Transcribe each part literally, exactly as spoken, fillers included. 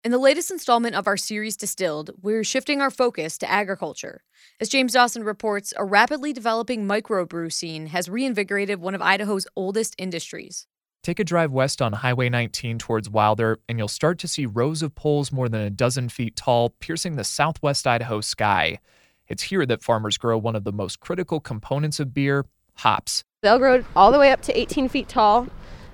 In the latest installment of our series Distilled, we're shifting our focus to agriculture. As James Dawson reports, a rapidly developing microbrew scene has reinvigorated one of Idaho's oldest industries. Take a drive west on Highway nineteen towards Wilder, and you'll start to see rows of poles more than a dozen feet tall piercing the southwest Idaho sky. It's here that farmers grow one of the most critical components of beer, hops. They'll grow all the way up to eighteen feet tall,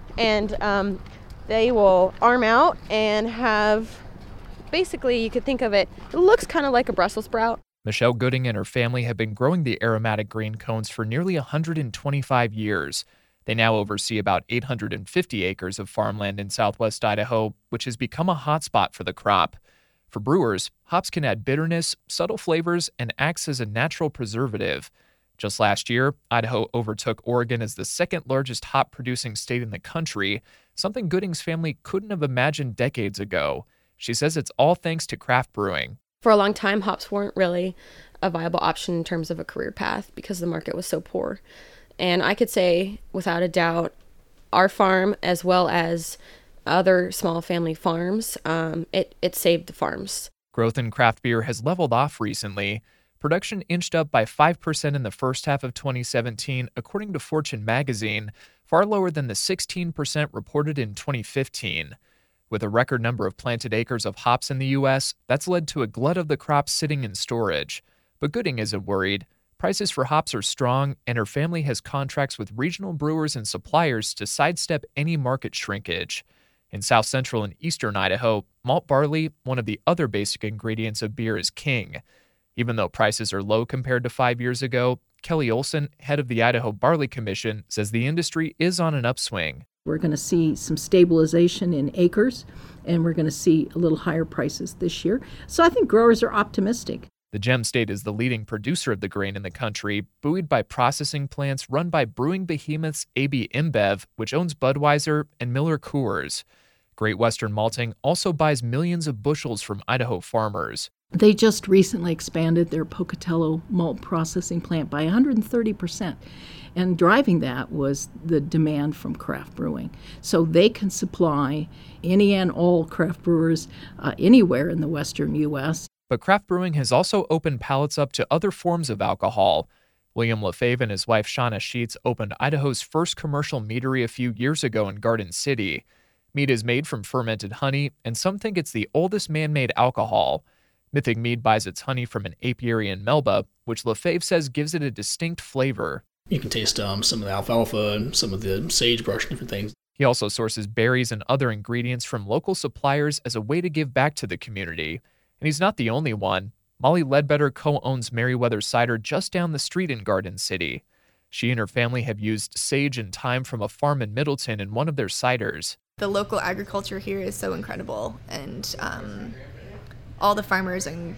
and um, they will arm out and have, basically, you could think of it, it looks kind of like a Brussels sprout. Michelle Gooding and her family have been growing the aromatic green cones for nearly one hundred twenty-five years. They now oversee about eight hundred fifty acres of farmland in southwest Idaho, which has become a hotspot for the crop. For brewers, hops can add bitterness, subtle flavors, and acts as a natural preservative. Just last year, Idaho overtook Oregon as the second largest hop-producing state in the country, something Gooding's family couldn't have imagined decades ago. She says it's all thanks to craft brewing. For a long time, hops weren't really a viable option in terms of a career path because the market was so poor. And I could say, without a doubt, our farm, as well as other small family farms, um, it, it saved the farms. Growth in craft beer has leveled off recently. Production inched up by five percent in the first half of twenty seventeen, according to Fortune magazine, far lower than the sixteen percent reported in twenty fifteen. With a record number of planted acres of hops in the U S, that's led to a glut of the crop sitting in storage. But Gooding isn't worried. Prices for hops are strong, and her family has contracts with regional brewers and suppliers to sidestep any market shrinkage. In south central and eastern Idaho, malt barley, one of the other basic ingredients of beer, is king. Even though prices are low compared to five years ago, Kelly Olson, head of the Idaho Barley Commission, says the industry is on an upswing. We're going to see some stabilization in acres, and we're going to see a little higher prices this year. So I think growers are optimistic. The Gem State is the leading producer of the grain in the country, buoyed by processing plants run by brewing behemoths A B InBev, which owns Budweiser, and Miller Coors. Great Western Malting also buys millions of bushels from Idaho farmers. They just recently expanded their Pocatello malt processing plant by one hundred thirty percent. And driving that was the demand from craft brewing. So they can supply any and all craft brewers uh, anywhere in the western U S. But craft brewing has also opened palates up to other forms of alcohol. William Lefebvre and his wife Shauna Sheets opened Idaho's first commercial meadery a few years ago in Garden City. Mead is made from fermented honey, and some think it's the oldest man-made alcohol. Mythic Mead buys its honey from an apiary in Melba, which Lefebvre says gives it a distinct flavor. You can taste um, some of the alfalfa and some of the sagebrush and different things. He also sources berries and other ingredients from local suppliers as a way to give back to the community. And he's not the only one. Molly Ledbetter co-owns Merriweather Cider just down the street in Garden City. She and her family have used sage and thyme from a farm in Middleton in one of their ciders. The local agriculture here is so incredible, and um, all the farmers and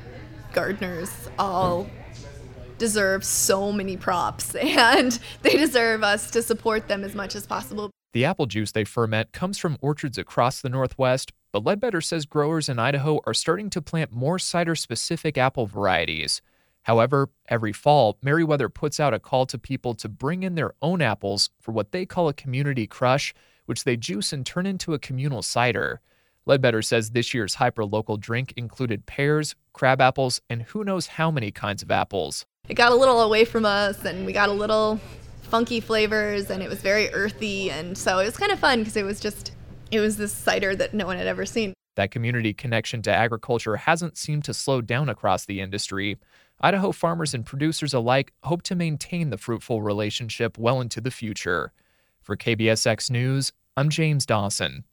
gardeners all deserve so many props, and they deserve us to support them as much as possible. The apple juice they ferment comes from orchards across the Northwest, but Ledbetter says growers in Idaho are starting to plant more cider-specific apple varieties. However, every fall, Merriweather puts out a call to people to bring in their own apples for what they call a community crush, which they juice and turn into a communal cider. Ledbetter says this year's hyper-local drink included pears, crab apples, and who knows how many kinds of apples. It got a little away from us, and we got a little funky flavors, and it was very earthy, and so it was kind of fun because it was just, it was this cider that no one had ever seen. That community connection to agriculture hasn't seemed to slow down across the industry. Idaho farmers and producers alike hope to maintain the fruitful relationship well into the future. For K B S X News, I'm James Dawson.